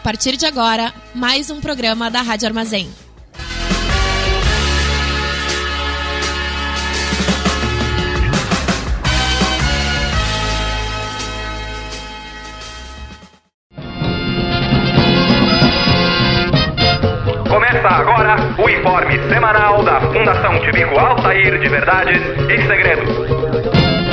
partir de agora, mais um programa da Rádio Armazém. Começa agora o informe semanal da Fundação Tibico Altair de Verdades e Segredos.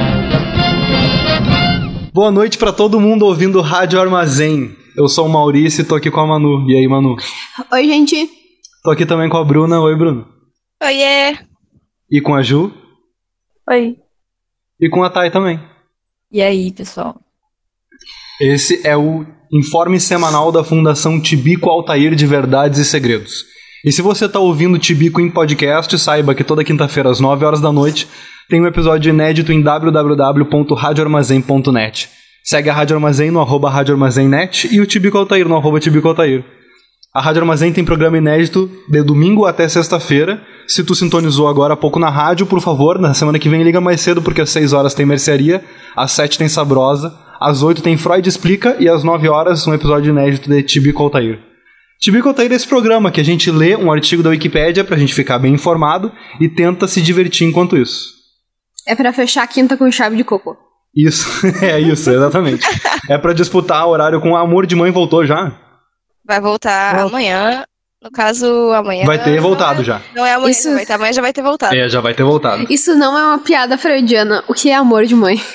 Boa noite pra todo mundo ouvindo Rádio Armazém. Eu sou o Maurício e tô aqui com a Manu. E aí, Manu? Oi, gente. Tô aqui também com a Bruna. Oi, Bruna. Oiê. E com a Ju. Oi. E com a Thay também. E aí, pessoal? Esse é o informe semanal da Fundação Tibico Altair de Verdades e Segredos. E se você tá ouvindo Tibico em podcast, saiba que toda quinta-feira às 9 horas da noite tem um episódio inédito em www.radioarmazém.net. Segue a Rádio Armazém no @radioarmazém.net e o Tibico Altair no @Tibico Altair. A Rádio Armazém tem programa inédito de domingo até sexta-feira. Se tu sintonizou agora há pouco na rádio, por favor, na semana que vem liga mais cedo, porque às 6 horas tem Mercearia, às 7 tem Sabrosa, às 8 tem Freud Explica e às 9 horas um episódio inédito de Tibico Altair. Tibico Altair é esse programa que a gente lê um artigo da Wikipédia pra gente ficar bem informado e tenta se divertir enquanto isso. É pra fechar a quinta com chave de cocô. Isso, é isso, exatamente. É pra disputar horário com o Amor de Mãe. Voltou já? Vai voltar amanhã. No caso, amanhã... Vai ter voltado já. Não é amanhã, Isso... amanhã já vai ter voltado. É, já vai ter voltado. Isso não é uma piada freudiana. O que é Amor de Mãe?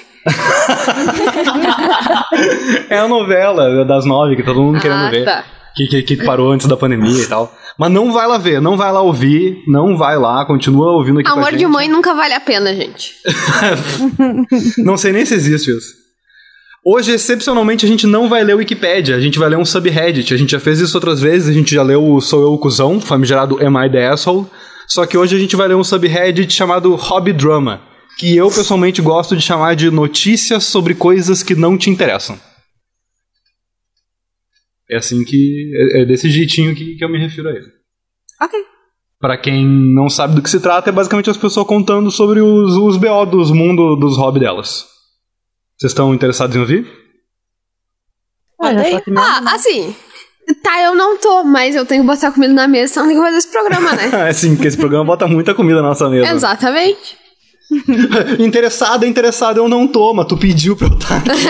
É a novela das 9 que todo mundo querendo ver. Tá. Que parou antes da pandemia e tal. Mas não vai lá ver, não vai lá ouvir, não vai lá, continua ouvindo aqui Amor com a gente. de Mãe nunca vale a pena, gente. Não sei nem se existe isso. Hoje, excepcionalmente, a gente não vai ler o Wikipédia, a gente vai ler um subreddit. A gente já fez isso outras vezes, a gente já leu o Sou Eu o Cuzão, famigerado Am I the Asshole? Só que hoje a gente vai ler um subreddit chamado Hobby Drama, que eu pessoalmente gosto de chamar de notícias sobre coisas que não te interessam. É assim que... É desse jeitinho que eu me refiro a ele. Ok. Pra quem não sabe do que se trata, é basicamente as pessoas contando sobre os BO dos mundo dos hobbies delas. Vocês estão interessados em ouvir? Assim... Tá, eu não tô, mas eu tenho que botar comida na mesa, senão tem que fazer esse programa, né? É sim, porque esse programa bota muita comida na nossa mesa. Exatamente. Interessado, eu não tô, mas tu pediu pra eu estar aqui.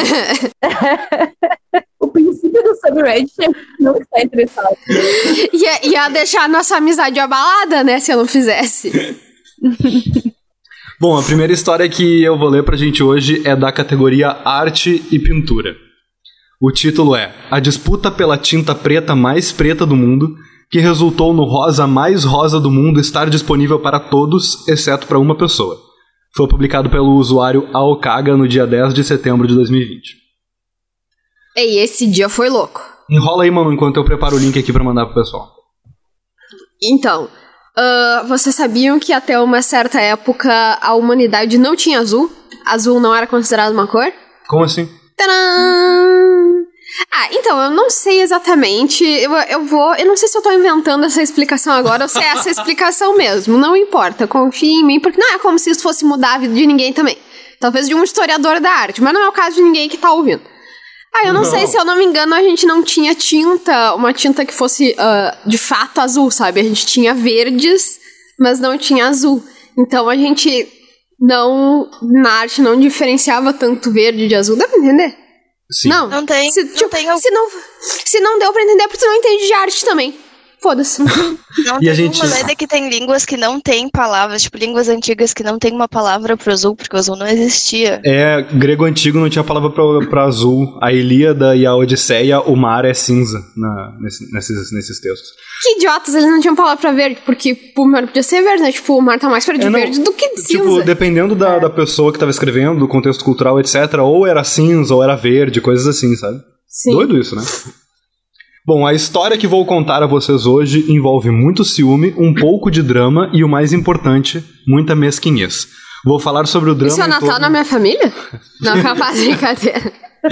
O princípio do subreddit é não estar interessado. Ia deixar a nossa amizade abalada, né, se eu não fizesse. Bom, a primeira história que eu vou ler pra gente hoje é da categoria Arte e Pintura. O título é A Disputa pela Tinta Preta Mais Preta do Mundo, que resultou no rosa mais rosa do mundo estar disponível para todos, exceto para uma pessoa. Foi publicado pelo usuário Aokaga no dia 10 de setembro de 2020. Ei, esse dia foi louco. Enrola aí, mano, enquanto eu preparo o link aqui pra mandar pro pessoal. Então, vocês sabiam que até uma certa época a humanidade não tinha azul? Azul não era considerado uma cor? Como assim? Tadã! Então, eu não sei exatamente. Eu não sei se eu tô inventando essa explicação agora ou se é essa explicação mesmo. Não importa, confie em mim, porque não é como se isso fosse mudar a vida de ninguém também. Talvez de um historiador da arte, mas não é o caso de ninguém que tá ouvindo. Eu não sei, se eu não me engano, a gente não tinha uma tinta que fosse de fato azul, sabe? A gente tinha verdes, mas não tinha azul. Então a gente na arte não diferenciava tanto verde de azul. Dá pra entender? Sim. Não tem. Se não deu pra entender, é porque tu não entende de arte também. Foda-se. Não tem uma lenda que tem línguas que não tem palavras, tipo línguas antigas que não tem uma palavra pro azul, porque o azul não existia. Grego antigo não tinha palavra pra azul. A Ilíada e a Odisseia, o mar é cinza nesses textos. Que idiotas, eles não tinham palavra pra verde, porque o mar podia ser verde, né? Tipo, o mar tá mais pra de verde do que de cinza. Tipo, dependendo da pessoa que tava escrevendo, do contexto cultural, etc., ou era cinza, ou era verde, coisas assim, sabe? Sim. Doido isso, né? Bom, a história que vou contar a vocês hoje envolve muito ciúme, um pouco de drama e, o mais importante, muita mesquinhez. Vou falar sobre o drama... Isso é Natal na minha família? Não, capaz de brincadeira.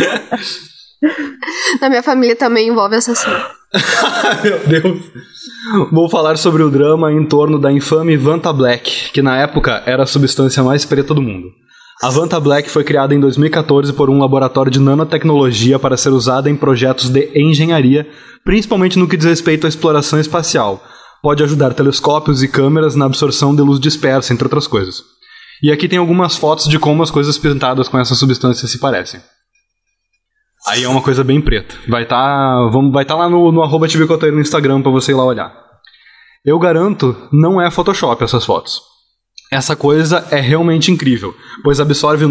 Na minha família também envolve assassino. Meu Deus. Vou falar sobre o drama em torno da infame Vanta Black, que na época era a substância mais preta do mundo. A Vanta Black foi criada em 2014 por um laboratório de nanotecnologia para ser usada em projetos de engenharia, principalmente no que diz respeito à exploração espacial. Pode ajudar telescópios e câmeras na absorção de luz dispersa, entre outras coisas. E aqui tem algumas fotos de como as coisas pintadas com essa substância se parecem. Aí é uma coisa bem preta. Vai estar lá no @tbcotair no Instagram pra você ir lá olhar. Eu garanto, não é Photoshop essas fotos. Essa coisa é realmente incrível, pois absorve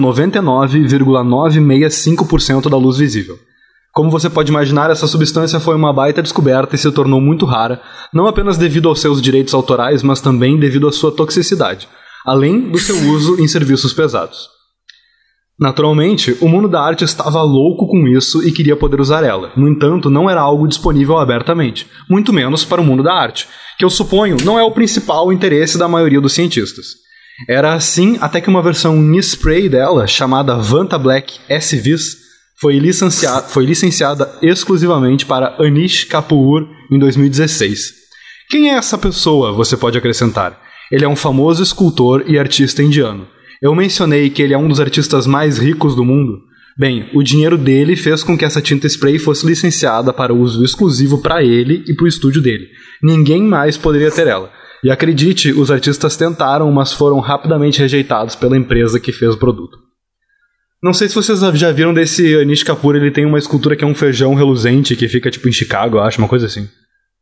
99,965% da luz visível. Como você pode imaginar, essa substância foi uma baita descoberta e se tornou muito rara, não apenas devido aos seus direitos autorais, mas também devido à sua toxicidade, além do seu uso em serviços pesados. Naturalmente, o mundo da arte estava louco com isso e queria poder usar ela. No entanto, não era algo disponível abertamente, muito menos para o mundo da arte, que eu suponho não é o principal interesse da maioria dos cientistas. Era assim até que uma versão em spray dela, chamada Vanta Black SVs, foi licenciada exclusivamente para Anish Kapoor em 2016. Quem é essa pessoa, você pode acrescentar? Ele é um famoso escultor e artista indiano. Eu mencionei que ele é um dos artistas mais ricos do mundo. Bem, o dinheiro dele fez com que essa tinta spray fosse licenciada para uso exclusivo para ele e para o estúdio dele. Ninguém mais poderia ter ela. E acredite, os artistas tentaram, mas foram rapidamente rejeitados pela empresa que fez o produto. Não sei se vocês já viram desse Anish Kapoor, ele tem uma escultura que é um feijão reluzente que fica tipo em Chicago, eu acho, uma coisa assim.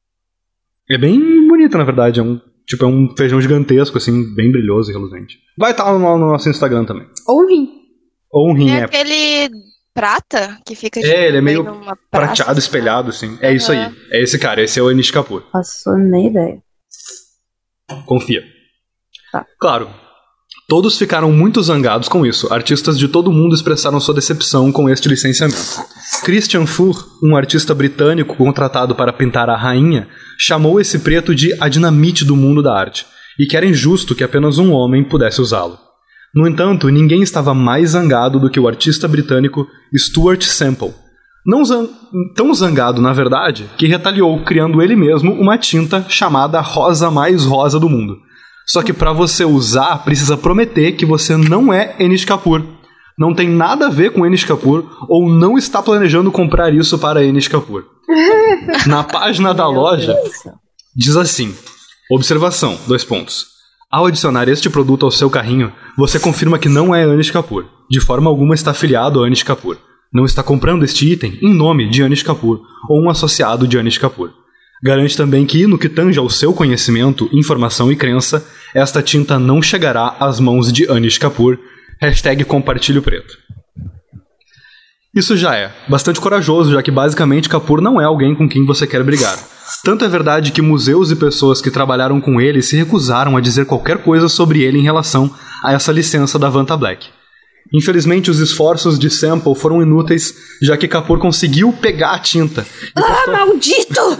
É bem bonita, na verdade, é um feijão gigantesco, assim, bem brilhoso e reluzente. Vai estar lá no nosso Instagram também. Ou um rim. Ou um rim, é. Aquele prata que fica... ele é meio prateado, espelhado, assim. É isso aí. É esse cara, esse é o Anish Kapoor. Passou nem ideia. Confia. Tá. Claro, todos ficaram muito zangados com isso. Artistas de todo mundo expressaram sua decepção com este licenciamento. Christian Furr, um artista britânico contratado para pintar a rainha, chamou esse preto de a dinamite do mundo da arte, e que era injusto que apenas um homem pudesse usá-lo. No entanto, ninguém estava mais zangado do que o artista britânico Stuart Semple. Tão zangado, na verdade, que retaliou, criando ele mesmo uma tinta chamada rosa mais rosa do mundo. Só que para você usar, precisa prometer que você não é Anish Kapoor. Não tem nada a ver com Anish Kapoor ou não está planejando comprar isso para Anish Kapoor. Na página da loja, diz assim: observação, : ao adicionar este produto ao seu carrinho, você confirma que não é Anish Kapoor. De forma alguma está afiliado a Anish Kapoor. Não está comprando este item em nome de Anish Kapoor ou um associado de Anish Kapoor. Garante também que, no que tange ao seu conhecimento, informação e crença, esta tinta não chegará às mãos de Anish Kapoor. #compartilho preto. Isso já é bastante corajoso, já que basicamente Kapoor não é alguém com quem você quer brigar. Tanto é verdade que museus e pessoas que trabalharam com ele se recusaram a dizer qualquer coisa sobre ele em relação a essa licença da Vanta Black. Infelizmente, os esforços de Semple foram inúteis, já que Kapoor conseguiu pegar a tinta. Maldito!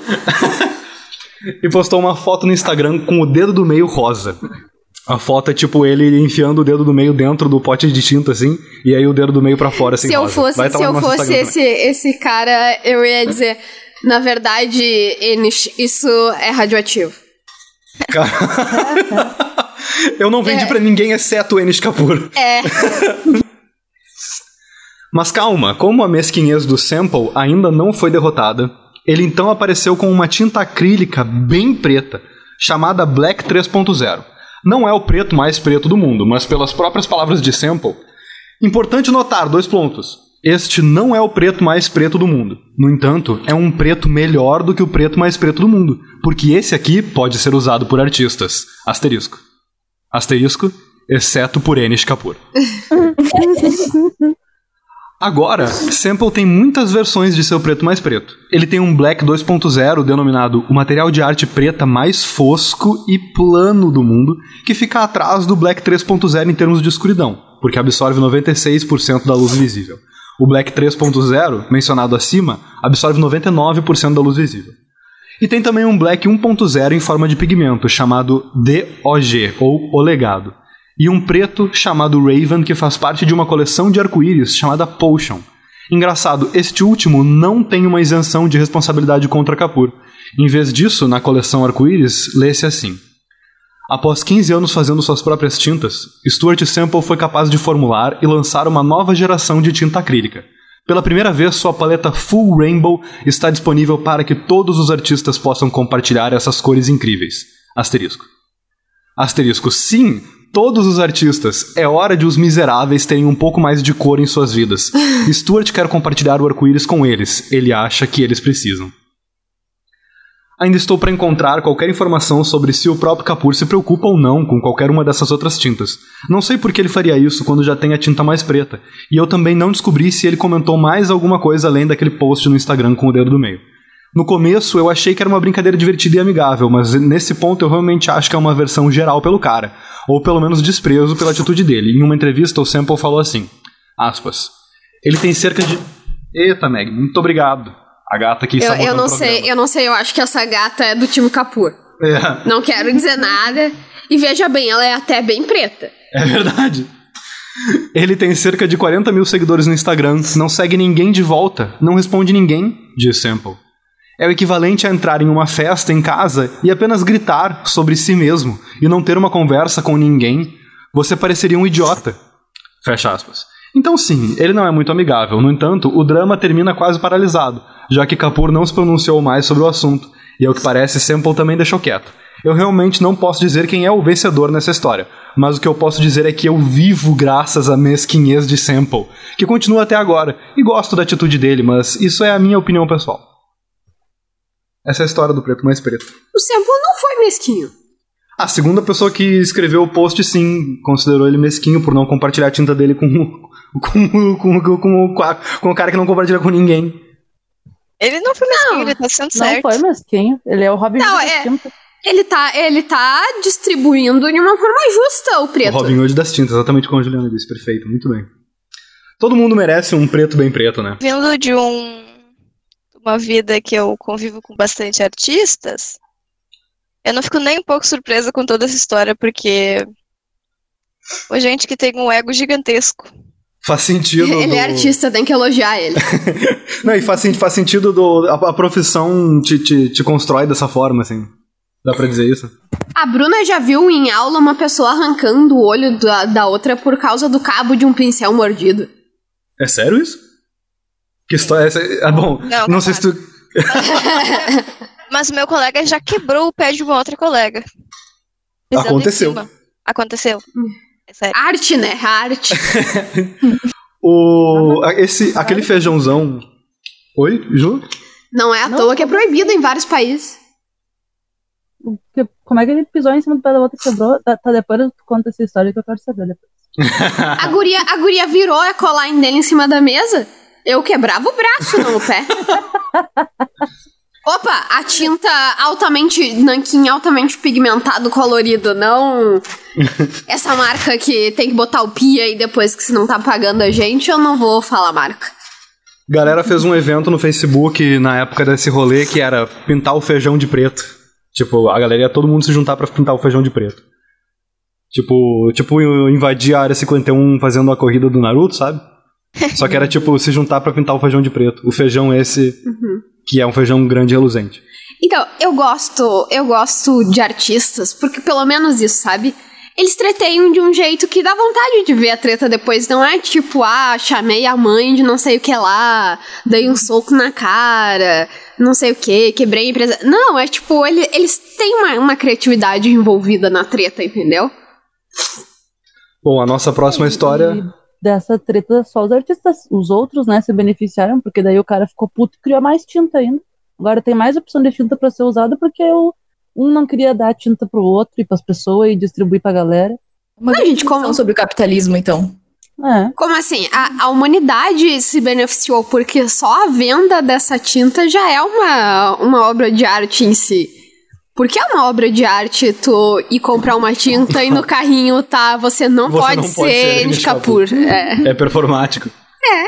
E postou uma foto no Instagram com o dedo do meio rosa. A foto é tipo ele enfiando o dedo do meio dentro do pote de tinta, assim, e aí o dedo do meio pra fora, assim, rosa. Se eu fosse esse cara, eu ia dizer, na verdade, isso é radioativo. Eu não vendi pra ninguém, exceto o Anish Kapoor. Mas calma, como a mesquinhez do Semple ainda não foi derrotada, ele então apareceu com uma tinta acrílica bem preta, chamada Black 3.0. Não é o preto mais preto do mundo, mas pelas próprias palavras de Semple. Importante notar, : este não é o preto mais preto do mundo. No entanto, é um preto melhor do que o preto mais preto do mundo, porque esse aqui pode ser usado por artistas. Asterisco, exceto por Anish Kapoor. Agora, Semple tem muitas versões de seu preto mais preto. Ele tem um Black 2.0 denominado o material de arte preta mais fosco e plano do mundo, que fica atrás do Black 3.0 em termos de escuridão, porque absorve 96% da luz visível. O Black 3.0, mencionado acima, absorve 99% da luz visível. E tem também um Black 1.0 em forma de pigmento, chamado DOG, ou O Legado. E um preto chamado Raven, que faz parte de uma coleção de arco-íris chamada Potion. Engraçado, este último não tem uma isenção de responsabilidade contra Kapoor. Em vez disso, na coleção arco-íris, lê-se assim: Após 15 anos fazendo suas próprias tintas, Stuart Semple foi capaz de formular e lançar uma nova geração de tinta acrílica. Pela primeira vez, sua paleta Full Rainbow está disponível para que todos os artistas possam compartilhar essas cores incríveis. Asterisco. Asterisco, sim, todos os artistas. É hora de os miseráveis terem um pouco mais de cor em suas vidas. Stuart quer compartilhar o arco-íris com eles. Ele acha que eles precisam. Ainda estou para encontrar qualquer informação sobre se o próprio Kapoor se preocupa ou não com qualquer uma dessas outras tintas. Não sei por que ele faria isso quando já tem a tinta mais preta. E eu também não descobri se ele comentou mais alguma coisa além daquele post no Instagram com o dedo do meio. No começo eu achei que era uma brincadeira divertida e amigável, mas nesse ponto eu realmente acho que é uma versão geral pelo cara. Ou pelo menos desprezo pela atitude dele. Em uma entrevista o Semple falou assim, aspas, ele tem cerca de... Eita, Meg, muito obrigado. A gata aqui está eu não sei, eu acho que essa gata é do time Kapoor. É. Não quero dizer nada. E veja bem, ela é até bem preta. É verdade. Ele tem cerca de 40 mil seguidores no Instagram, não segue ninguém de volta, não responde ninguém, diz Semple. É o equivalente a entrar em uma festa em casa e apenas gritar sobre si mesmo e não ter uma conversa com ninguém. Você pareceria um idiota. Fecha aspas. Então sim, ele não é muito amigável. No entanto, o drama termina quase paralisado, já que Kapoor não se pronunciou mais sobre o assunto, e ao que parece, Semple também deixou quieto. Eu realmente não posso dizer quem é o vencedor nessa história, mas o que eu posso dizer é que eu vivo graças à mesquinhez de Semple, que continua até agora, e gosto da atitude dele, mas isso é a minha opinião pessoal. Essa é a história do preto mais preto. O Semple não foi mesquinho. A segunda pessoa que escreveu o post, sim, considerou ele mesquinho por não compartilhar a tinta dele com o cara que não compartilha com ninguém. Ele não foi mesquinho, ele tá sendo certo. Não foi mesquinho, ele é o Robin Hood das tintas. Ele tá distribuindo de uma forma justa o preto. O Robin Hood das tintas, exatamente como a Juliana disse, perfeito, muito bem. Todo mundo merece um preto bem preto, né? Vindo de uma vida que eu convivo com bastante artistas, eu não fico nem um pouco surpresa com toda essa história, porque o gente que tem um ego gigantesco. Faz sentido. Ele é artista, tem que elogiar ele. Não, e faz sentido a profissão te constrói dessa forma, assim. Dá pra dizer isso? A Bruna já viu em aula uma pessoa arrancando o olho da outra por causa do cabo de um pincel mordido. É sério isso? Que história é essa? Ah, bom, não sei se tu... Mas o meu colega já quebrou o pé de uma outra colega. Aconteceu. Aconteceu. É sério. Arte, né? Arte. Aquele feijãozão... Oi, Ju? Não é à toa que é proibido em vários países. Como é que ele pisou em cima do pé da outra e quebrou? Tá, depois tu conta essa história que eu quero saber depois. A guria virou a colar dele em cima da mesa. Eu quebrava o braço, não o pé. Opa, a tinta nanquim altamente pigmentado, colorido, não essa marca que tem que botar o pi aí depois que se não tá pagando a gente, eu não vou falar a marca. Galera fez um evento no Facebook na época desse rolê que era pintar o feijão de preto. Tipo, a galera ia todo mundo se juntar pra pintar o feijão de preto. Tipo invadir a área 51 fazendo a corrida do Naruto, sabe? Só que era tipo se juntar pra pintar o feijão de preto. O feijão esse, que é um feijão grande e reluzente. Então, eu gosto de artistas, porque pelo menos isso, sabe? Eles treteiam de um jeito que dá vontade de ver a treta depois. Não é tipo, chamei a mãe de não sei o que lá, dei um soco na cara, não sei o que, quebrei a empresa. Não, é tipo, eles têm uma criatividade envolvida na treta, entendeu? Bom, a nossa próxima história... Dessa treta, só os artistas, os outros, né, se beneficiaram, porque daí o cara ficou puto e criou mais tinta ainda. Agora tem mais opção de tinta pra ser usada, porque um não queria dar tinta pro outro e pras pessoas e distribuir pra galera. Uma discussão sobre o capitalismo, então. É. Como assim? A humanidade se beneficiou porque só a venda dessa tinta já é uma obra de arte em si. Porque é uma obra de arte tu ir comprar uma tinta e no carrinho tá, você não pode ser Anish Kapoor. É performático. É.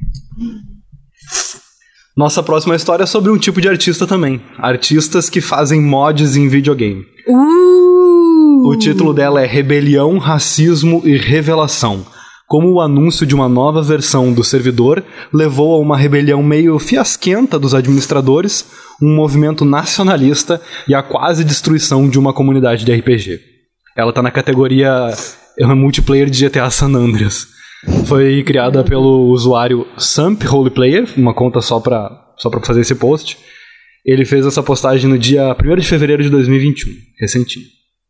Nossa próxima história é sobre um tipo de artista também. Artistas que fazem mods em videogame. O título dela é Rebelião, Racismo e Revelação. Como o anúncio de uma nova versão do servidor levou a uma rebelião meio fiasquenta dos administradores, um movimento nacionalista e a quase destruição de uma comunidade de RPG. Ela tá na categoria multiplayer de GTA San Andreas. Foi criada pelo usuário Samp Roleplayer, uma conta só pra fazer esse post. Ele fez essa postagem no dia 1º de fevereiro de 2021, recentinho.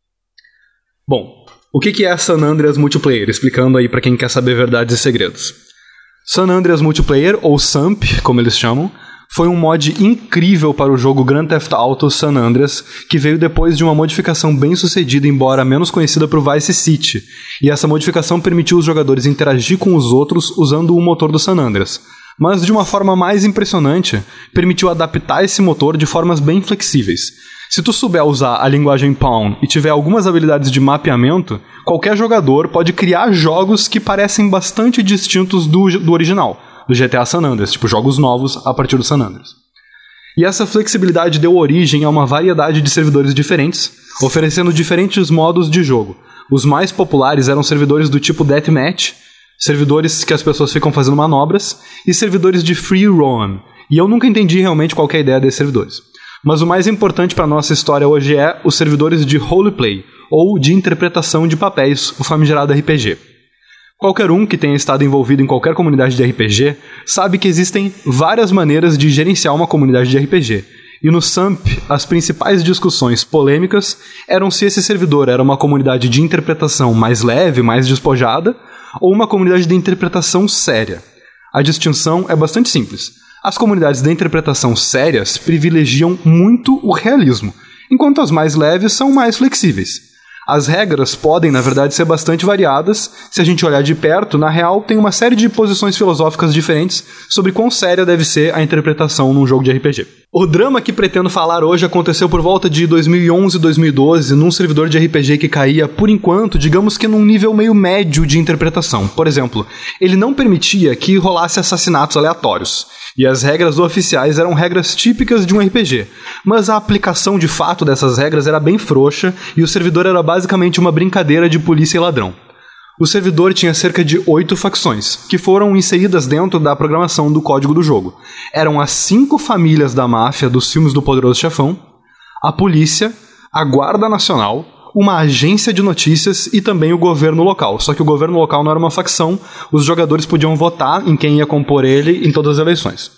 Bom, o que é San Andreas Multiplayer? Explicando aí pra quem quer saber verdades e segredos. San Andreas Multiplayer, ou Samp, como eles chamam, foi um mod incrível para o jogo Grand Theft Auto San Andreas, que veio depois de uma modificação bem sucedida, embora menos conhecida, para o Vice City. E essa modificação permitiu os jogadores interagir com os outros usando o motor do San Andreas. Mas, de uma forma mais impressionante, permitiu adaptar esse motor de formas bem flexíveis. Se tu souber usar a linguagem Pawn e tiver algumas habilidades de mapeamento, qualquer jogador pode criar jogos que parecem bastante distintos do original, do GTA San Andreas, tipo jogos novos a partir do San Andreas. E essa flexibilidade deu origem a uma variedade de servidores diferentes, oferecendo diferentes modos de jogo. Os mais populares eram servidores do tipo Deathmatch, servidores que as pessoas ficam fazendo manobras, e servidores de Free Roam. E eu nunca entendi realmente qual que é a ideia desses servidores. Mas o mais importante para nossa história hoje é os servidores de roleplay, ou de interpretação de papéis, o famigerado RPG. Qualquer um que tenha estado envolvido em qualquer comunidade de RPG sabe que existem várias maneiras de gerenciar uma comunidade de RPG. E no Samp, as principais discussões polêmicas eram se esse servidor era uma comunidade de interpretação mais leve, mais despojada, ou uma comunidade de interpretação séria. A distinção é bastante simples. As comunidades de interpretação sérias privilegiam muito o realismo, enquanto as mais leves são mais flexíveis. As regras podem, na verdade, ser bastante variadas. Se a gente olhar de perto, na real, tem uma série de posições filosóficas diferentes sobre quão séria deve ser a interpretação num jogo de RPG. O drama que pretendo falar hoje aconteceu por volta de 2011 e 2012 num servidor de RPG que caía, por enquanto, digamos que num nível meio médio de interpretação. Por exemplo, ele não permitia que rolasse assassinatos aleatórios. E as regras oficiais eram regras típicas de um RPG, mas a aplicação de fato dessas regras era bem frouxa e o servidor era basicamente uma brincadeira de polícia e ladrão. O servidor tinha cerca de 8 facções, que foram inseridas dentro da programação do código do jogo. Eram as 5 famílias da máfia dos filmes do Poderoso Chefão, a polícia, a Guarda Nacional, uma agência de notícias e também o governo local. Só que o governo local não era uma facção, os jogadores podiam votar em quem ia compor ele em todas as eleições.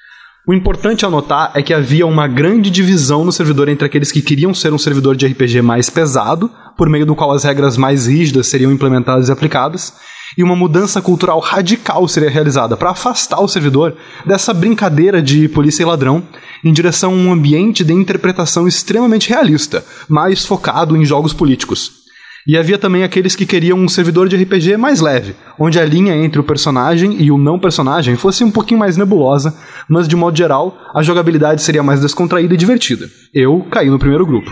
O importante a notar é que havia uma grande divisão no servidor entre aqueles que queriam ser um servidor de RPG mais pesado, por meio do qual as regras mais rígidas seriam implementadas e aplicadas, e uma mudança cultural radical seria realizada para afastar o servidor dessa brincadeira de polícia e ladrão em direção a um ambiente de interpretação extremamente realista, mais focado em jogos políticos. E havia também aqueles que queriam um servidor de RPG mais leve, onde a linha entre o personagem e o não personagem fosse um pouquinho mais nebulosa, mas de modo geral a jogabilidade seria mais descontraída e divertida. Eu caí no primeiro grupo.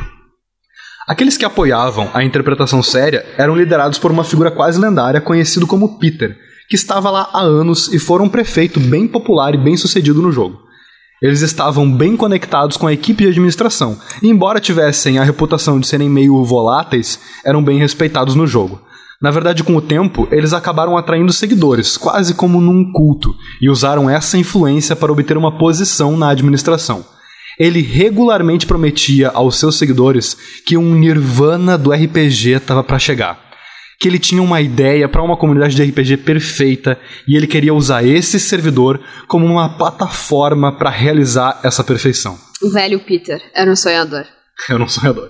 Aqueles que apoiavam a interpretação séria eram liderados por uma figura quase lendária conhecido como Peter, que estava lá há anos e foi um prefeito bem popular e bem sucedido no jogo. Eles estavam bem conectados com a equipe de administração, e embora tivessem a reputação de serem meio voláteis, eram bem respeitados no jogo. Na verdade, com o tempo, eles acabaram atraindo seguidores, quase como num culto, e usaram essa influência para obter uma posição na administração. Ele regularmente prometia aos seus seguidores que um nirvana do RPG estava para chegar. Que ele tinha uma ideia para uma comunidade de RPG perfeita e ele queria usar esse servidor como uma plataforma para realizar essa perfeição. O velho Peter era um sonhador. Era um sonhador.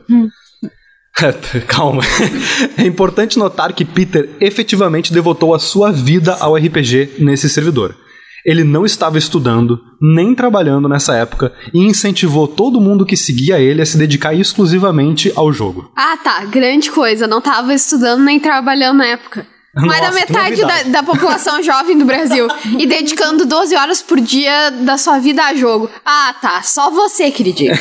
Calma. É importante notar que Peter efetivamente devotou a sua vida ao RPG nesse servidor. Ele não estava estudando, nem trabalhando nessa época, e incentivou todo mundo que seguia ele a se dedicar exclusivamente ao jogo. Ah, tá. Grande coisa. Não estava estudando nem trabalhando na época. Mais da metade da população jovem do Brasil. E dedicando 12 horas por dia da sua vida a jogo. Ah, tá. Só você, queridinho.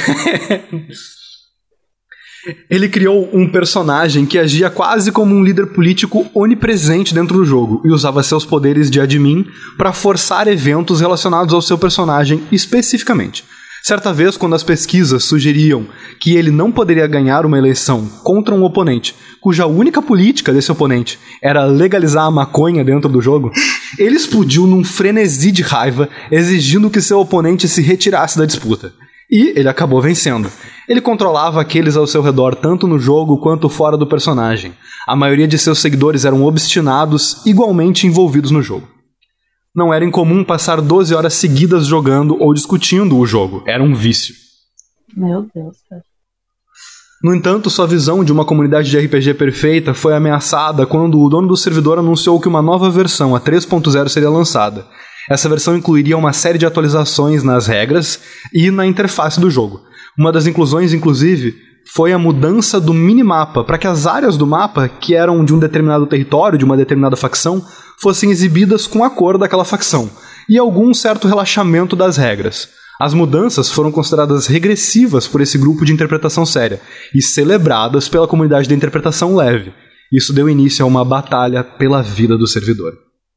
Ele criou um personagem que agia quase como um líder político onipresente dentro do jogo e usava seus poderes de admin para forçar eventos relacionados ao seu personagem especificamente. Certa vez, quando as pesquisas sugeriam que ele não poderia ganhar uma eleição contra um oponente cuja única política desse oponente era legalizar a maconha dentro do jogo, ele explodiu num frenesi de raiva, exigindo que seu oponente se retirasse da disputa. E ele acabou vencendo. Ele controlava aqueles ao seu redor, tanto no jogo quanto fora do personagem. A maioria de seus seguidores eram obstinados, igualmente envolvidos no jogo. Não era incomum passar 12 horas seguidas jogando ou discutindo o jogo. Era um vício. Meu Deus, cara. No entanto, sua visão de uma comunidade de RPG perfeita foi ameaçada quando o dono do servidor anunciou que uma nova versão, a 3.0, seria lançada. Essa versão incluiria uma série de atualizações nas regras e na interface do jogo. Uma das inclusões, inclusive, foi a mudança do minimapa, para que as áreas do mapa, que eram de um determinado território, de uma determinada facção, fossem exibidas com a cor daquela facção, e algum certo relaxamento das regras. As mudanças foram consideradas regressivas por esse grupo de interpretação séria, e celebradas pela comunidade da interpretação leve. Isso deu início a uma batalha pela vida do servidor.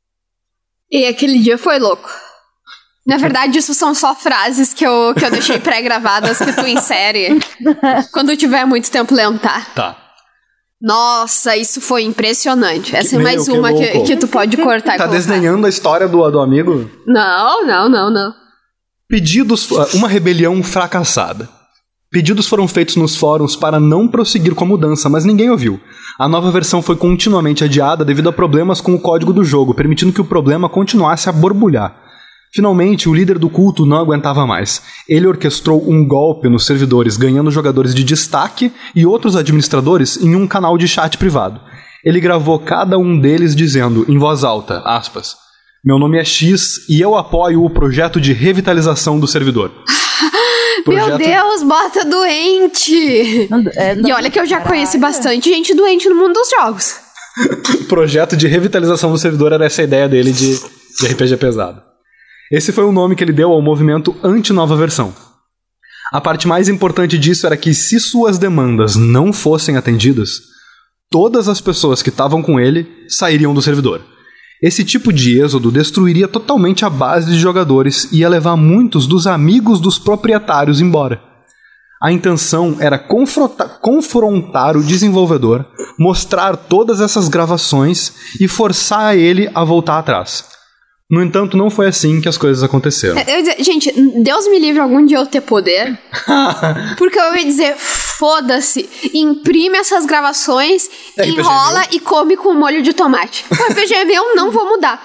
E aquele dia foi louco. Na verdade, isso são só frases que eu deixei pré-gravadas que tu insere quando tiver muito tempo lendo, tá? Tá. Nossa, isso foi impressionante. Essa é mais uma que tu pode cortar. Tá desdenhando a história do amigo? Não. Pedidos... Uma rebelião fracassada. Pedidos foram feitos nos fóruns para não prosseguir com a mudança, mas ninguém ouviu. A nova versão foi continuamente adiada devido a problemas com o código do jogo, permitindo que o problema continuasse a borbulhar. Finalmente, o líder do culto não aguentava mais. Ele orquestrou um golpe nos servidores, ganhando jogadores de destaque e outros administradores em um canal de chat privado. Ele gravou cada um deles dizendo, em voz alta, aspas, "Meu nome é X e eu apoio o projeto de revitalização do servidor." Meu Deus, bota doente! E olha que eu já conheci bastante gente doente no mundo dos jogos. O projeto de revitalização do servidor era essa ideia dele de RPG pesado. Esse foi o nome que ele deu ao movimento anti-nova versão. A parte mais importante disso era que, se suas demandas não fossem atendidas, todas as pessoas que estavam com ele sairiam do servidor. Esse tipo de êxodo destruiria totalmente a base de jogadores e ia levar muitos dos amigos dos proprietários embora. A intenção era confrontar o desenvolvedor, mostrar todas essas gravações e forçar ele a voltar atrás. No entanto, não foi assim que as coisas aconteceram. Gente, Deus me livre algum dia eu ter poder. Porque eu ia dizer, foda-se, imprime essas gravações, enrola e come com molho de tomate. O RPG eu não vou mudar.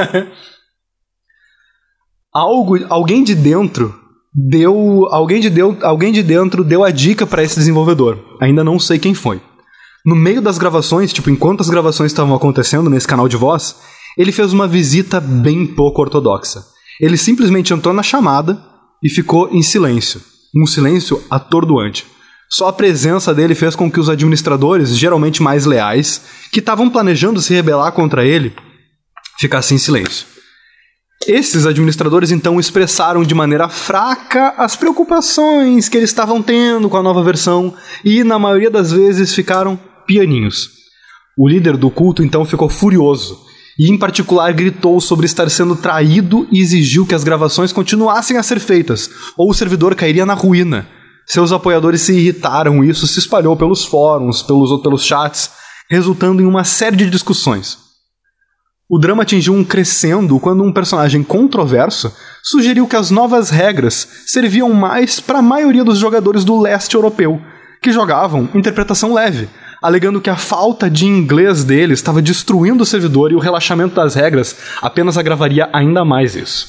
Alguém de dentro deu a dica para esse desenvolvedor. Ainda não sei quem foi. No meio das gravações, enquanto as gravações estavam acontecendo nesse canal de voz, ele fez uma visita bem pouco ortodoxa. Ele simplesmente entrou na chamada e ficou em silêncio. Um silêncio atordoante. Só a presença dele fez com que os administradores, geralmente mais leais, que estavam planejando se rebelar contra ele, ficassem em silêncio. Esses administradores então expressaram de maneira fraca as preocupações que eles estavam tendo com a nova versão e, na maioria das vezes, ficaram pianinhos. O líder do culto então ficou furioso e, em particular, gritou sobre estar sendo traído e exigiu que as gravações continuassem a ser feitas, ou o servidor cairia na ruína. Seus apoiadores se irritaram e isso se espalhou pelos fóruns, pelos chats, resultando em uma série de discussões. O drama atingiu um crescendo quando um personagem controverso sugeriu que as novas regras serviam mais para a maioria dos jogadores do leste europeu, que jogavam interpretação leve, alegando que a falta de inglês deles estava destruindo o servidor e o relaxamento das regras apenas agravaria ainda mais isso.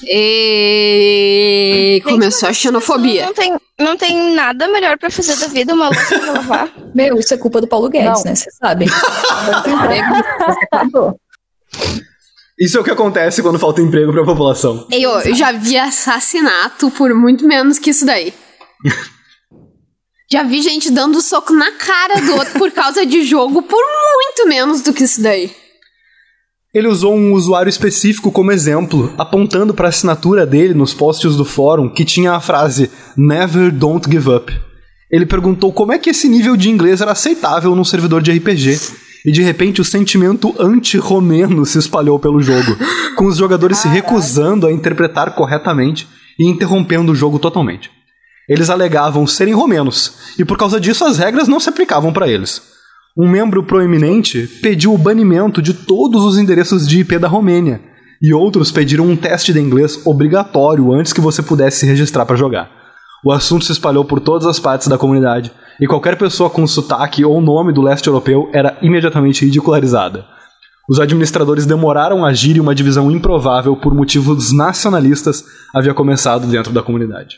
E começou a xenofobia. Não tem nada melhor pra fazer da vida, uma louça pra lavar. Meu, isso é culpa do Paulo Guedes, né? Vocês sabem. Isso é o que acontece quando falta emprego pra população. Eu já vi assassinato por muito menos que isso daí. Já vi gente dando soco na cara do outro por causa de jogo por muito menos do que isso daí. Ele usou um usuário específico como exemplo, apontando para a assinatura dele nos posts do fórum que tinha a frase "Never don't give up". Ele perguntou como é que esse nível de inglês era aceitável num servidor de RPG. E de repente o sentimento anti-romeno se espalhou pelo jogo, com os jogadores se recusando a interpretar corretamente e interrompendo o jogo totalmente. Eles alegavam serem romenos, e por causa disso as regras não se aplicavam para eles. Um membro proeminente pediu o banimento de todos os endereços de IP da Romênia, e outros pediram um teste de inglês obrigatório antes que você pudesse se registrar para jogar. O assunto se espalhou por todas as partes da comunidade, e qualquer pessoa com sotaque ou nome do leste europeu era imediatamente ridicularizada. Os administradores demoraram a agir e uma divisão improvável por motivos nacionalistas havia começado dentro da comunidade.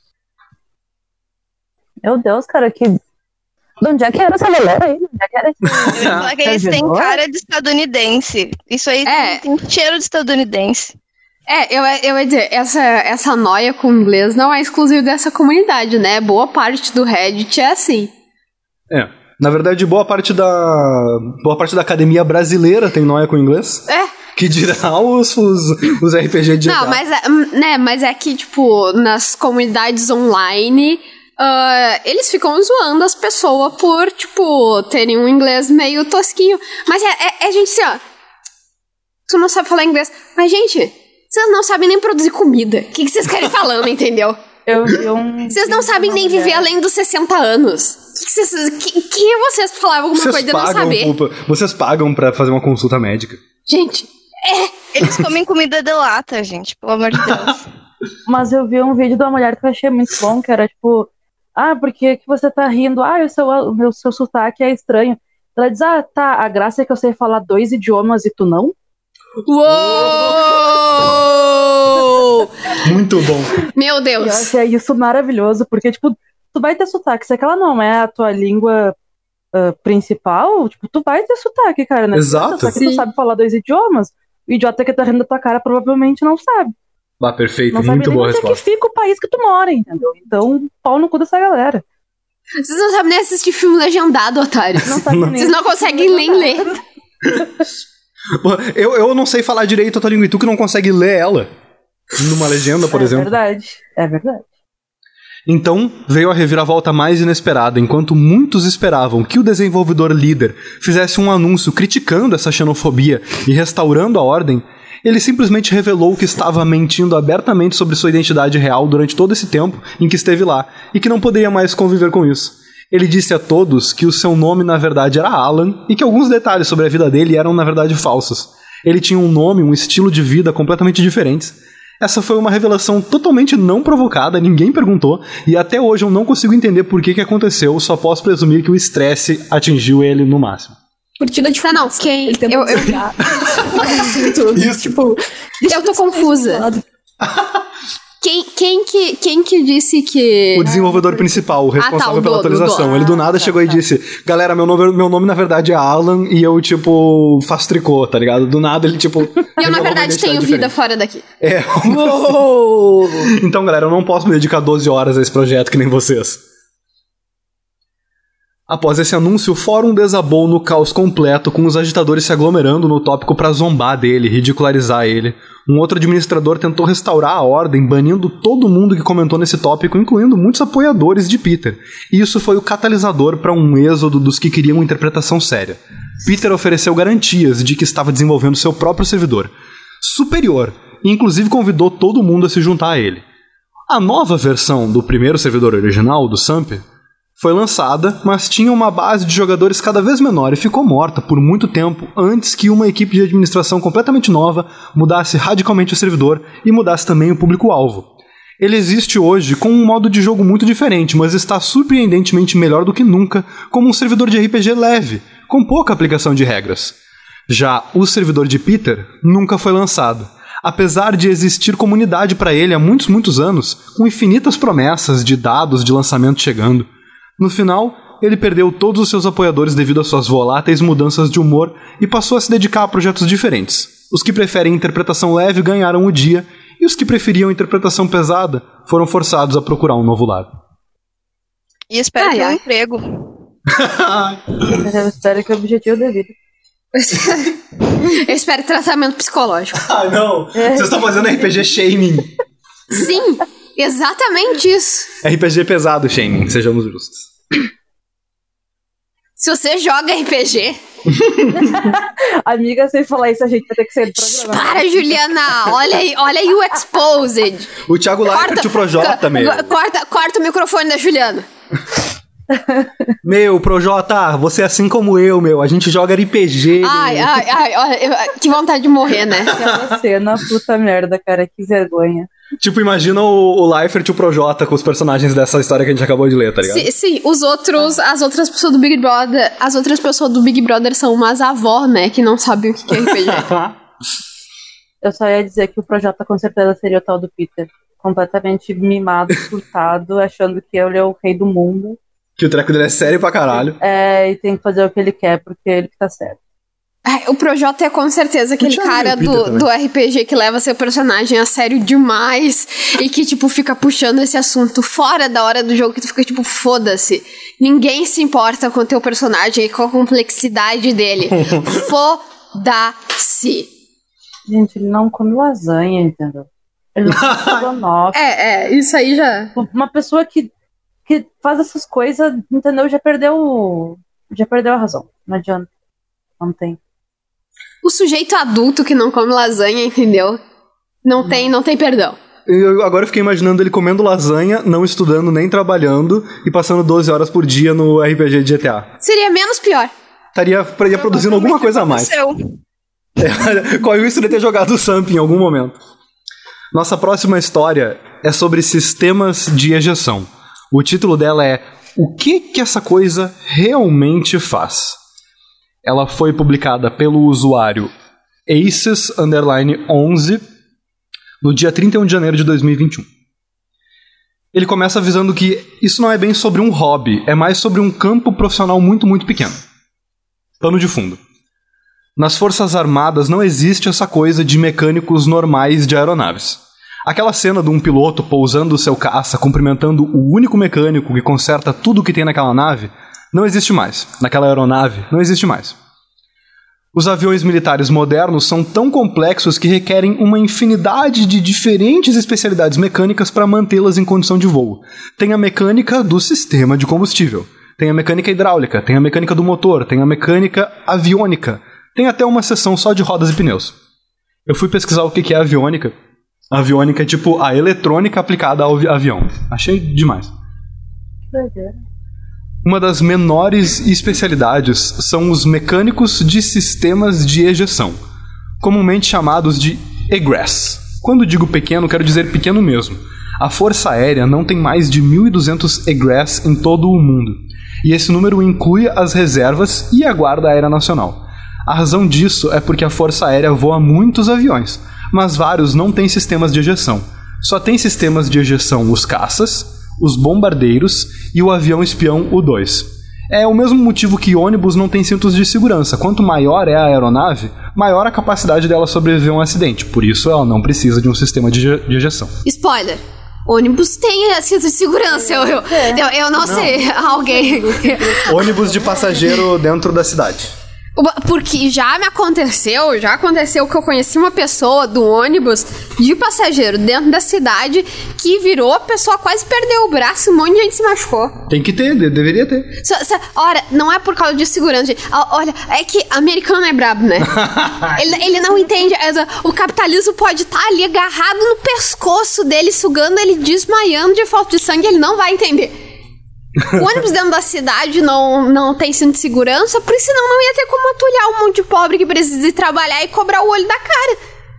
Meu Deus, cara, que... De onde é que era essa galera aí? De onde é que era esse... Eu ia falar que eles têm cara de estadunidense. Isso aí tem cheiro de estadunidense. Eu ia dizer, essa noia com o inglês não é exclusiva dessa comunidade, né? Boa parte do Reddit é assim. Na verdade, boa parte da academia brasileira tem noia com o inglês. Que dirá os RPG de Não, mas é que, tipo, nas comunidades online... eles ficam zoando as pessoas por, tipo, terem um inglês meio tosquinho. Mas é gente assim, ó. Tu não sabe falar inglês. Mas, gente, vocês não sabem nem produzir comida. O que vocês querem falando, entendeu? Vocês não sabem nem viver além dos 60 anos. Que vocês falavam alguma coisa de não saber? Vocês pagam pra fazer uma consulta médica. Gente, Eles comem comida de lata, gente, pelo amor de Deus. Mas eu vi um vídeo de uma mulher que eu achei muito bom, que era tipo... por que você tá rindo? O seu sotaque é estranho. Ela diz, tá, a graça é que eu sei falar 2 idiomas e tu não? Uou! Muito bom. Meu Deus. Eu achei isso maravilhoso, porque, tipo, tu vai ter sotaque. Se aquela não é a tua língua principal, tipo, tu vai ter sotaque, cara, né? Exato. Só que tu sabe falar 2 idiomas, o idiota que tá rindo da tua cara provavelmente não sabe. Perfeito, não muito sabe boa nem onde resposta. é que fica o país que tu mora, entendeu? Então, pau no cu dessa galera. Vocês não sabem nem assistir filme legendado, otários. Vocês não conseguem nem ler. Eu não sei falar direito a tua língua e tu que não consegue ler ela numa legenda, por exemplo. É verdade. Então veio a reviravolta mais inesperada. Enquanto muitos esperavam que o desenvolvedor líder fizesse um anúncio criticando essa xenofobia e restaurando a ordem, ele simplesmente revelou que estava mentindo abertamente sobre sua identidade real durante todo esse tempo em que esteve lá e que não poderia mais conviver com isso. Ele disse a todos que o seu nome na verdade era Alan e que alguns detalhes sobre a vida dele eram na verdade falsos. Ele tinha um nome, um estilo de vida completamente diferentes. Essa foi uma revelação totalmente não provocada, ninguém perguntou, e até hoje eu não consigo entender por que aconteceu, só posso presumir que o estresse atingiu ele no máximo. Cortina de não, quem... Isso. Tipo, eu tô confusa. Quem que disse que... O desenvolvedor principal, o responsável pela atualização. Ele do nada chegou e disse, galera, meu nome na verdade é Alan e eu, tipo, faço tricô, tá ligado? Do nada ele, tipo... E eu, na verdade, tenho vida fora daqui. Então, galera, eu não posso me dedicar 12 horas a esse projeto que nem vocês. Após esse anúncio, o fórum desabou no caos completo, com os agitadores se aglomerando no tópico pra zombar dele, ridicularizar ele. Um outro administrador tentou restaurar a ordem, banindo todo mundo que comentou nesse tópico, incluindo muitos apoiadores de Peter. E isso foi o catalisador para um êxodo dos que queriam interpretação séria. Peter ofereceu garantias de que estava desenvolvendo seu próprio servidor, superior, e inclusive convidou todo mundo a se juntar a ele. A nova versão do primeiro servidor original, do SAMP, foi lançada, mas tinha uma base de jogadores cada vez menor e ficou morta por muito tempo antes que uma equipe de administração completamente nova mudasse radicalmente o servidor e mudasse também o público-alvo. Ele existe hoje com um modo de jogo muito diferente, mas está surpreendentemente melhor do que nunca como um servidor de RPG leve, com pouca aplicação de regras. Já o servidor de Peter nunca foi lançado, apesar de existir comunidade para ele há muitos anos, com infinitas promessas de dados de lançamento chegando. No final, ele perdeu todos os seus apoiadores devido às suas voláteis mudanças de humor e passou a se dedicar a projetos diferentes. Os que preferem interpretação leve ganharam o dia, e os que preferiam interpretação pesada foram forçados a procurar um novo lar. E espero que um emprego. Eu espero que o objetivo da vida. Eu espero tratamento psicológico. Não! Vocês estão fazendo RPG shaming. Sim, exatamente isso. RPG pesado shaming, sejamos justos. Se você joga RPG... Amiga, sem falar isso, a gente vai ter que sair do programa. Para, Juliana! Olha aí o Exposed. O Thiago Leifert, o Projota, meu. Corta o microfone da Juliana. Meu, Projota, você é assim como eu, meu. A gente joga RPG. Ai, olha, que vontade de morrer, né? Aquela cena, puta merda, cara, que vergonha. Tipo, imagina o Leifert e o Projota com os personagens dessa história que a gente acabou de ler, tá ligado? Sim, as outras pessoas do Big Brother, as outras pessoas do Big Brother são umas avós, né, que não sabem o que é RPG. Eu só ia dizer que o Projota com certeza seria o tal do Peter. Completamente mimado, surtado, achando que ele é o rei do mundo. Que o treco dele é sério pra caralho. E tem que fazer o que ele quer, porque ele que tá certo. O Projota é com certeza aquele cara do RPG que leva seu personagem a sério demais e que, tipo, fica puxando esse assunto fora da hora do jogo, que tu fica, tipo, foda-se. Ninguém se importa com o teu personagem e com a complexidade dele. Foda-se. Gente, ele não come lasanha, entendeu? Ele não come estrogonofe. Isso aí já... Uma pessoa que faz essas coisas, entendeu? Já perdeu a razão. Não adianta. Não tem. O sujeito adulto que não come lasanha, entendeu? Não tem perdão. Agora eu fiquei imaginando ele comendo lasanha, não estudando nem trabalhando e passando 12 horas por dia no RPG de GTA. Seria menos pior. Estaria produzindo alguma coisa a mais. Corre isso de ter jogado o Samp em algum momento. Nossa próxima história é sobre sistemas de ejeção. O título dela é O que essa coisa realmente faz? Ela foi publicada pelo usuário Aces_11 no dia 31 de janeiro de 2021. Ele começa avisando que isso não é bem sobre um hobby, é mais sobre um campo profissional muito, muito pequeno. Pano de fundo. Nas Forças Armadas não existe essa coisa de mecânicos normais de aeronaves. Aquela cena de um piloto pousando o seu caça, cumprimentando o único mecânico que conserta tudo que tem naquela nave, não existe mais. Naquela aeronave, não existe mais. Os aviões militares modernos são tão complexos que requerem uma infinidade de diferentes especialidades mecânicas para mantê-las em condição de voo. Tem a mecânica do sistema de combustível, tem a mecânica hidráulica, tem a mecânica do motor, tem a mecânica aviônica, tem até uma seção só de rodas e pneus. Eu fui pesquisar o que é aviônica. A aviônica é tipo a eletrônica aplicada ao avião. Achei demais. Uma das menores especialidades são os mecânicos de sistemas de ejeção, comumente chamados de egress. Quando digo pequeno, quero dizer pequeno mesmo. A Força Aérea não tem mais de 1.200 egress em todo o mundo, e esse número inclui as reservas e a Guarda Aérea Nacional. A razão disso é porque a Força Aérea voa muitos aviões, mas vários não têm sistemas de ejeção. Só tem sistemas de ejeção os caças, os bombardeiros e o avião espião U-2. É o mesmo motivo que ônibus não tem cintos de segurança. Quanto maior é a aeronave, maior a capacidade dela sobreviver a um acidente. Por isso ela não precisa de um sistema de ejeção. Spoiler! Ônibus tem cinto de segurança. Eu não sei. Alguém... Ônibus de passageiro dentro da cidade. Porque já aconteceu que eu conheci uma pessoa do ônibus de passageiro dentro da cidade que virou, a pessoa quase perdeu o braço e um monte de gente se machucou. Tem que ter, deveria ter. Ora, não é por causa de segurança, gente. Olha, é que americano é brabo, né? ele não entende. O capitalismo pode estar ali agarrado no pescoço dele, sugando ele, desmaiando de falta de sangue, ele não vai entender. O ônibus dentro da cidade não tem cinto de segurança, porque senão não ia ter como atulhar um monte de pobre que precisa ir trabalhar e cobrar o olho da cara.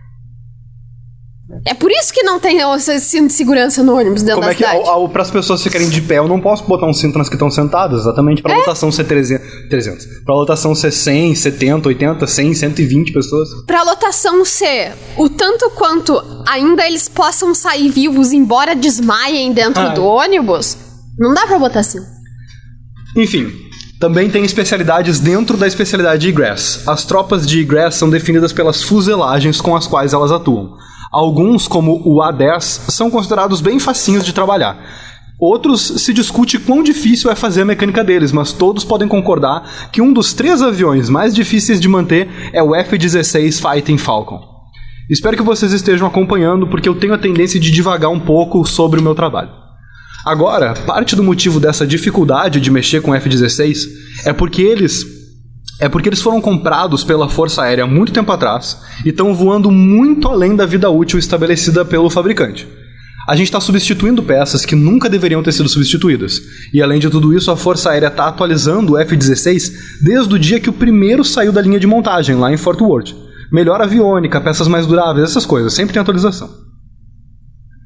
É por isso que não tem cinto de segurança no ônibus dentro da cidade. Como é que para as pessoas ficarem de pé, eu não posso botar um cinto nas que estão sentadas, exatamente para a lotação ser 300. Para a lotação ser 100, 70, 80, 100, 120 pessoas. Para a lotação ser o tanto quanto ainda eles possam sair vivos, embora desmaiem dentro do ônibus... Não dá pra botar assim. Enfim, também tem especialidades dentro da especialidade de egress. As tropas de egress são definidas pelas fuselagens com as quais elas atuam. Alguns, como o A-10, são considerados bem facinhos de trabalhar. Outros se discute quão difícil é fazer a mecânica deles, mas todos podem concordar que um dos 3 aviões mais difíceis de manter é o F-16 Fighting Falcon. Espero que vocês estejam acompanhando, porque eu tenho a tendência de divagar um pouco sobre o meu trabalho. Agora, parte do motivo dessa dificuldade de mexer com F-16 é porque eles foram comprados pela Força Aérea há muito tempo atrás e estão voando muito além da vida útil estabelecida pelo fabricante. A gente está substituindo peças que nunca deveriam ter sido substituídas. E além de tudo isso, a Força Aérea está atualizando o F-16 desde o dia que o primeiro saiu da linha de montagem, lá em Fort Worth. Melhor aviônica, peças mais duráveis, essas coisas, sempre tem atualização.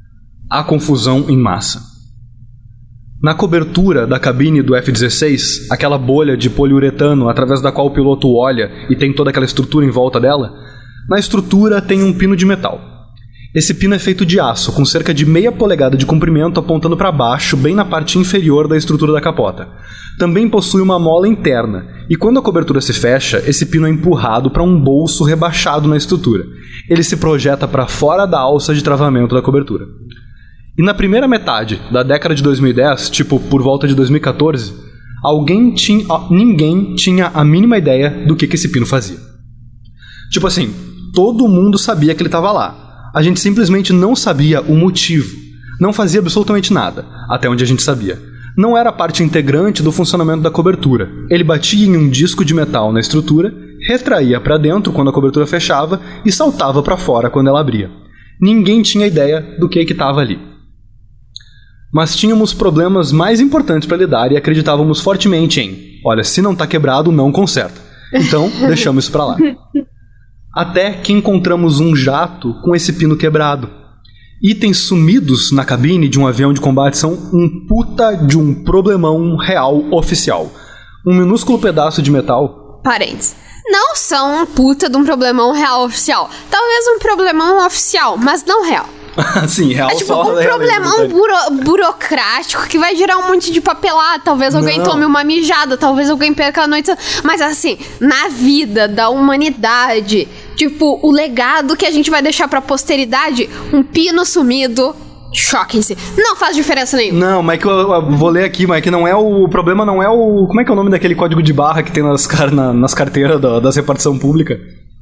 Há confusão em massa. Na cobertura da cabine do F-16, aquela bolha de poliuretano através da qual o piloto olha e tem toda aquela estrutura em volta dela, na estrutura tem um pino de metal. Esse pino é feito de aço, com cerca de meia polegada de comprimento apontando para baixo, bem na parte inferior da estrutura da capota. Também possui uma mola interna, e quando a cobertura se fecha, esse pino é empurrado para um bolso rebaixado na estrutura. Ele se projeta para fora da alça de travamento da cobertura. E na primeira metade da década de 2010, tipo por volta de 2014, ninguém tinha a mínima ideia do que esse pino fazia. Tipo assim, todo mundo sabia que ele estava lá. A gente simplesmente não sabia o motivo. Não fazia absolutamente nada, até onde a gente sabia. Não era parte integrante do funcionamento da cobertura. Ele batia em um disco de metal na estrutura, retraía para dentro quando a cobertura fechava e saltava para fora quando ela abria. Ninguém tinha ideia do que estava ali. Mas tínhamos problemas mais importantes para lidar e acreditávamos fortemente em: olha, se não está quebrado, não conserta. Então, deixamos isso para lá. Até que encontramos um jato com esse pino quebrado. Itens sumidos na cabine de um avião de combate são um puta de um problemão real oficial. Um minúsculo pedaço de metal... Parênteses. Não são um puta de um problemão real oficial. Talvez um problemão oficial, mas não real. Sim, real. É tipo um problemão burocrático que vai gerar um monte de papelada. Talvez alguém tome uma mijada, talvez alguém perca a noite. Mas assim, na vida da humanidade, tipo, o legado que a gente vai deixar pra posteridade, um pino sumido, choquem-se. Não faz diferença nenhuma. Não, mas que eu vou ler aqui, mas que não é o problema, não é o... Como é que é o nome daquele código de barra que tem nas carteiras das repartição pública?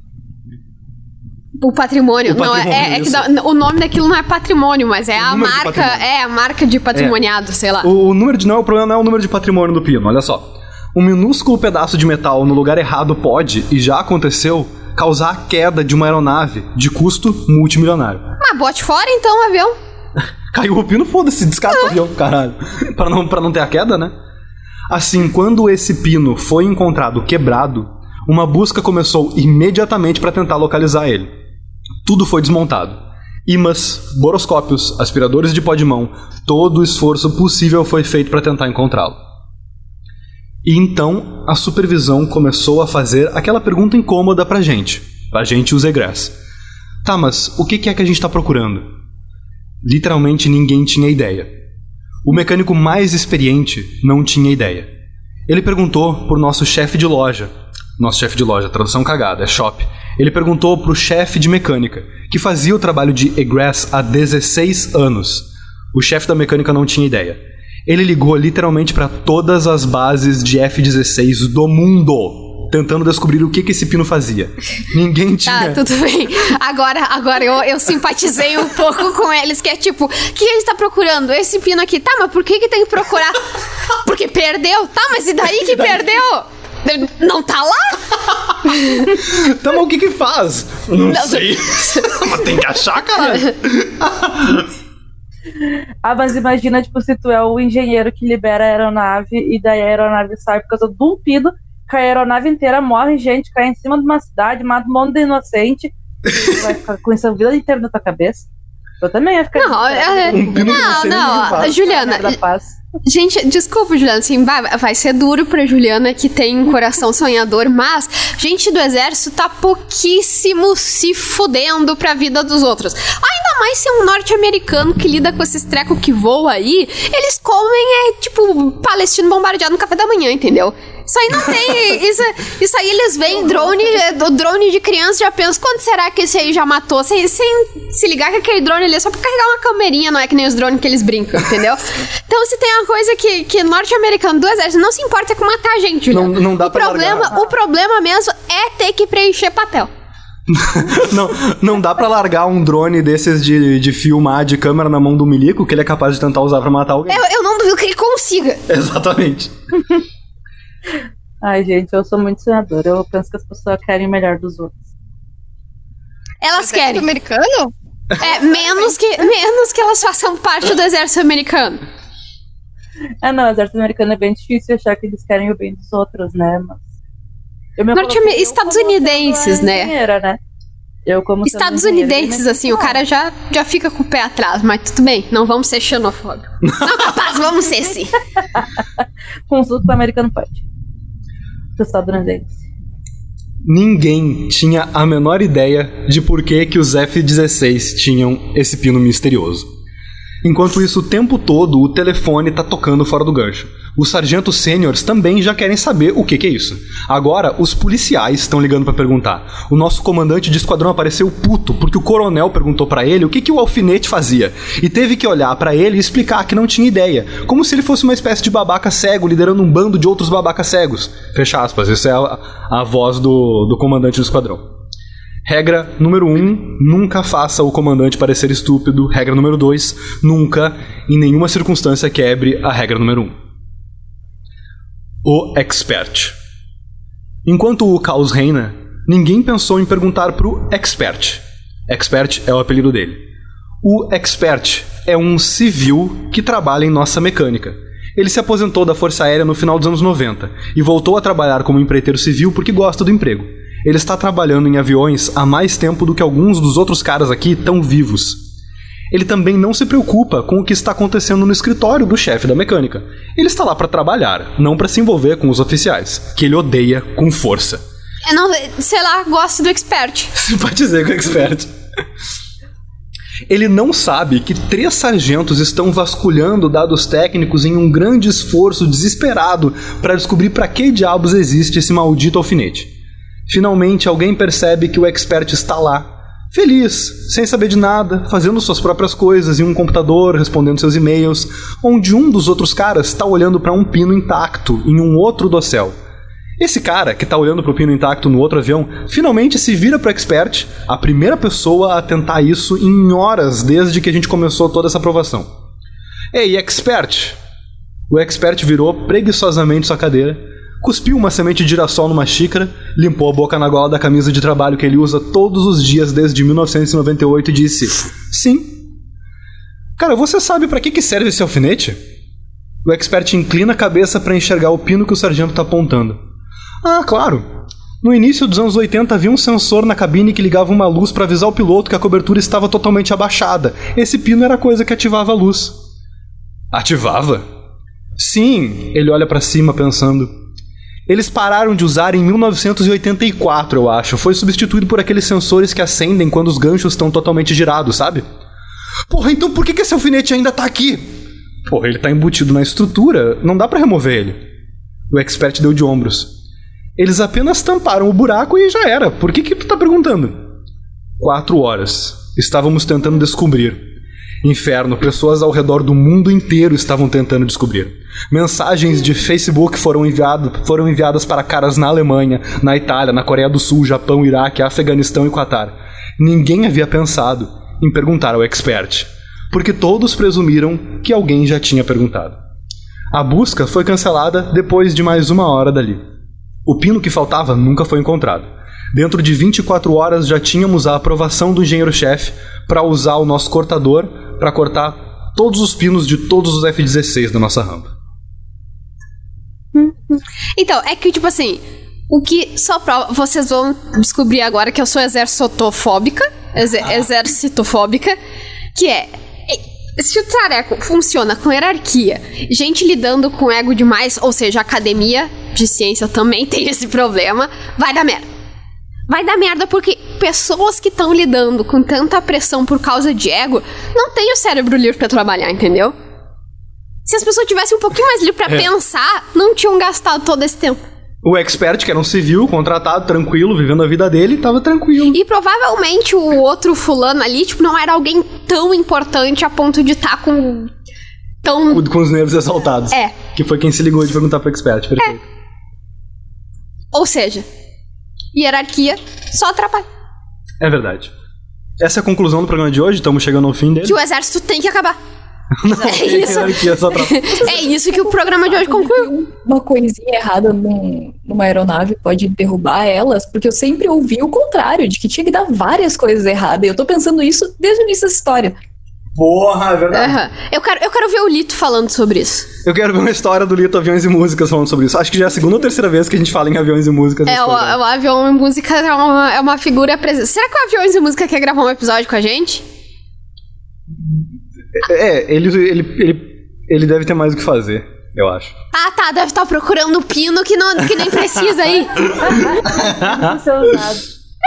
O patrimônio. Não, é que o nome daquilo não é patrimônio, mas é a marca. É a marca de patrimoniado, sei lá. O problema não é o número de patrimônio do pino, olha só. Um minúsculo pedaço de metal no lugar errado pode, e já aconteceu, causar a queda de uma aeronave de custo multimilionário. Mas bote fora então o avião. Caiu o pino, foda-se, descarta o avião, caralho. Pra não ter a queda, né? Assim, quando esse pino foi encontrado quebrado, uma busca começou imediatamente para tentar localizar ele. Tudo foi desmontado. Imãs, boroscópios, aspiradores de pó de mão, todo o esforço possível foi feito para tentar encontrá-lo. E então a supervisão começou a fazer aquela pergunta incômoda pra gente e os egress. Tá, mas o que é que a gente tá procurando? Literalmente ninguém tinha ideia. O mecânico mais experiente não tinha ideia. Ele perguntou pro nosso chefe de loja, tradução cagada, é shop. Ele perguntou pro chefe de mecânica, que fazia o trabalho de egress há 16 anos. O chefe da mecânica não tinha ideia. Ele ligou literalmente para todas as bases de F-16 do mundo, tentando descobrir o que esse pino fazia. Ninguém tinha... Tá, tudo bem. Agora eu simpatizei um pouco com eles, que é tipo, o que a gente tá procurando? Esse pino aqui. Tá, mas por que tem que procurar? Porque perdeu? Tá, mas e daí que perdeu? Não tá lá? Então, mas o que faz? Não sei. Mas tem que achar, caralho. Mas imagina, tipo, se tu é o engenheiro que libera a aeronave e daí a aeronave sai por causa de um pino, cai a aeronave inteira, morre gente, cai em cima de uma cidade, mata um monte de inocente, tu vai ficar com isso a vida inteira na tua cabeça. Eu também ia ficar... Não, Juliana... Gente, desculpa, Juliana, assim, vai ser duro pra Juliana, que tem um coração sonhador, mas gente do exército tá pouquíssimo se fudendo pra vida dos outros. Ainda mais se é um norte-americano que lida com esses trecos que voam aí, eles comem, tipo, palestino bombardeado no café da manhã, entendeu? Isso aí não tem... Isso aí eles veem o drone de criança, já pensam, quando será que esse aí já matou? Sem se ligar que aquele drone ali é só pra carregar uma câmerinha, não é que nem os drones que eles brincam, entendeu? Então, se tem uma coisa que norte-americano do exército não se importa é com matar a gente, Juliana. Não dá pra largar. O problema mesmo é ter que preencher papel. não dá pra largar um drone desses de filmar de câmera na mão do milico, que ele é capaz de tentar usar pra matar alguém. Eu não duvido que ele consiga. Exatamente. Ai, gente, eu sou muito sonhadora. Eu penso que as pessoas querem o melhor dos outros. Elas querem. Americano? Menos que elas façam parte do exército americano. Não, o exército americano é bem difícil achar que eles querem o bem dos outros, né? Mas... Estadunidenses, né? Né? Estadunidenses, assim, o cara já fica com o pé atrás, mas tudo bem, não vamos ser xenofóbicos. Não, capaz, vamos ser sim. Consulta com o americano pode. Estadunidense. Ninguém tinha a menor ideia de por que os F-16 tinham esse pino misterioso. Enquanto isso, o tempo todo, o telefone tá tocando fora do gancho. Os sargentos sêniores também já querem saber o que é isso. Agora, os policiais estão ligando pra perguntar. O nosso comandante de esquadrão apareceu puto, porque o coronel perguntou pra ele o que o alfinete fazia. E teve que olhar pra ele e explicar que não tinha ideia. Como se ele fosse uma espécie de babaca cego, liderando um bando de outros babacas cegos. Fecha aspas, essa é a voz do comandante do esquadrão. Regra número 1, nunca faça o comandante parecer estúpido. Regra número 2, nunca, em nenhuma circunstância, quebre a regra número 1. O expert. Enquanto o caos reina, ninguém pensou em perguntar pro expert. Expert é o apelido dele. O expert é um civil que trabalha em nossa mecânica. Ele se aposentou da Força Aérea no final dos anos 90 e voltou a trabalhar como empreiteiro civil porque gosta do emprego. Ele está trabalhando em aviões há mais tempo do que alguns dos outros caras aqui estão vivos. Ele também não se preocupa com o que está acontecendo no escritório do chefe da mecânica. Ele está lá para trabalhar, não para se envolver com os oficiais, que ele odeia com força. Eu não, sei lá, gosto do expert. Simpatizei com o expert. Ele não sabe que 3 sargentos estão vasculhando dados técnicos em um grande esforço desesperado para descobrir para que diabos existe esse maldito alfinete. Finalmente, alguém percebe que o expert está lá, feliz, sem saber de nada, fazendo suas próprias coisas em um computador, respondendo seus e-mails, onde um dos outros caras está olhando para um pino intacto em um outro dossel. Esse cara, que está olhando para o pino intacto no outro avião, finalmente se vira para o expert, a primeira pessoa a tentar isso em horas desde que a gente começou toda essa aprovação. Ei, expert! O expert virou preguiçosamente sua cadeira, cuspiu uma semente de girassol numa xícara, limpou a boca na gola da camisa de trabalho que ele usa todos os dias desde 1998 e disse: sim. Cara, você sabe pra que serve esse alfinete? O expert inclina a cabeça para enxergar o pino que o sargento tá apontando. Ah, claro. No início dos anos 80 havia um sensor na cabine que ligava uma luz para avisar o piloto que a cobertura estava totalmente abaixada. Esse pino era a coisa que ativava a luz. Ativava? Sim, ele olha para cima pensando. Eles pararam de usar em 1984, eu acho. Foi substituído por aqueles sensores que acendem quando os ganchos estão totalmente girados, sabe? Porra, então por que esse alfinete ainda tá aqui? Porra, ele tá embutido na estrutura, não dá pra remover ele. O expert deu de ombros. Eles apenas tamparam o buraco e já era. Por que tu tá perguntando? 4 horas. Estávamos tentando descobrir. Inferno, pessoas ao redor do mundo inteiro estavam tentando descobrir. Mensagens de Facebook foram enviadas para caras na Alemanha, na Itália, na Coreia do Sul, Japão, Iraque, Afeganistão e Catar. Ninguém havia pensado em perguntar ao expert, porque todos presumiram que alguém já tinha perguntado. A busca foi cancelada depois de mais 1 hora dali. O pino que faltava nunca foi encontrado. Dentro de 24 horas já tínhamos a aprovação do engenheiro-chefe para usar o nosso cortador para cortar todos os pinos de todos os F-16 da nossa rampa. Então, é que, tipo assim, o que só prova... Vocês vão descobrir agora que eu sou exercitofóbica, que é... Se o tareco funciona com hierarquia, gente lidando com ego demais, ou seja, a academia de ciência também tem esse problema, vai dar merda. Vai dar merda porque pessoas que estão lidando com tanta pressão por causa de ego não têm o cérebro livre pra trabalhar, entendeu? Se as pessoas tivessem um pouquinho mais livre pra pensar, não tinham gastado todo esse tempo. O expert, que era um civil, contratado, tranquilo, vivendo a vida dele, tava tranquilo. E provavelmente o outro fulano ali, tipo, não era alguém tão importante a ponto de estar com... Com os nervos exaltados. É. Que foi quem se ligou de perguntar pro expert, perfeito. Ou seja... hierarquia só atrapalha. É verdade. Essa é a conclusão do programa de hoje, estamos chegando ao fim dele. Que o exército tem que acabar. Não, hierarquia só atrapalha. É isso que o programa de hoje concluiu. Uma coisinha errada numa aeronave pode derrubar elas, porque eu sempre ouvi o contrário, de que tinha que dar várias coisas erradas. E eu tô pensando isso desde o início dessa história. Porra, é verdade. Uhum. Eu quero ver o Lito falando sobre isso. Eu quero ver uma história do Lito Aviões e Músicas falando sobre isso. Acho que já é a segunda ou terceira vez que a gente fala em Aviões e Músicas. O Avião e Música é uma figura presente. Será que o Aviões e Música quer gravar um episódio com a gente? Ele deve ter mais o que fazer, eu acho. Tá, deve estar procurando o pino que nem precisa aí. Não ser usado.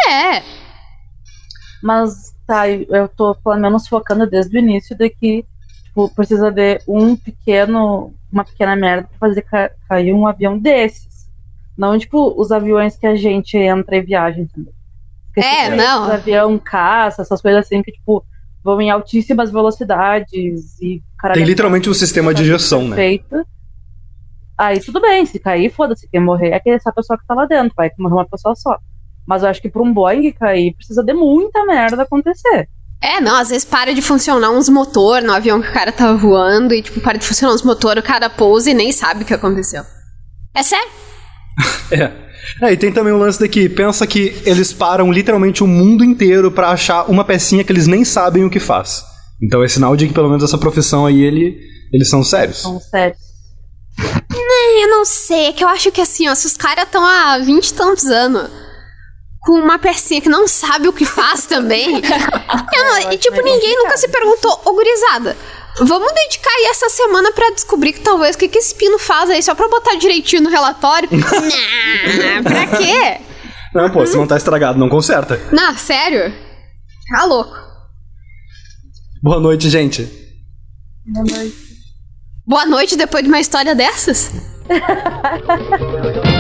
Mas tá, eu tô pelo menos focando desde o início de que tipo, precisa de uma pequena merda pra fazer cair um avião desses. Não, tipo, os aviões que a gente entra e viaja, entendeu? Porque, não. Os avião caça, essas coisas assim que, tipo, vão em altíssimas velocidades e... Tem literalmente um sistema de ejeção, né? Aí tudo bem, se cair, foda-se, quem morrer é essa pessoa que tá lá dentro, vai morrer uma pessoa só. Mas eu acho que pra um Boeing cair, precisa de muita merda acontecer. Às vezes para de funcionar uns motor no avião que o cara tá voando e, tipo, para de funcionar uns motor, o cara pousa e nem sabe o que aconteceu. É sério? E tem também o lance daqui, pensa que eles param literalmente o mundo inteiro pra achar uma pecinha que eles nem sabem o que faz. Então é sinal de que pelo menos essa profissão aí, eles são sérios. São sérios. Eu não sei, é que eu acho que assim, se os caras estão há 20 e tantos anos com uma pecinha que não sabe o que faz também. Ninguém nunca se perguntou, gurizada, vamos dedicar aí essa semana pra descobrir que talvez o que esse pino faz aí, só pra botar direitinho no relatório? Não, pra quê? Não, pô, se não tá estragado, não conserta. Não, sério? Tá louco. Boa noite, gente. Boa noite. Boa noite depois de uma história dessas?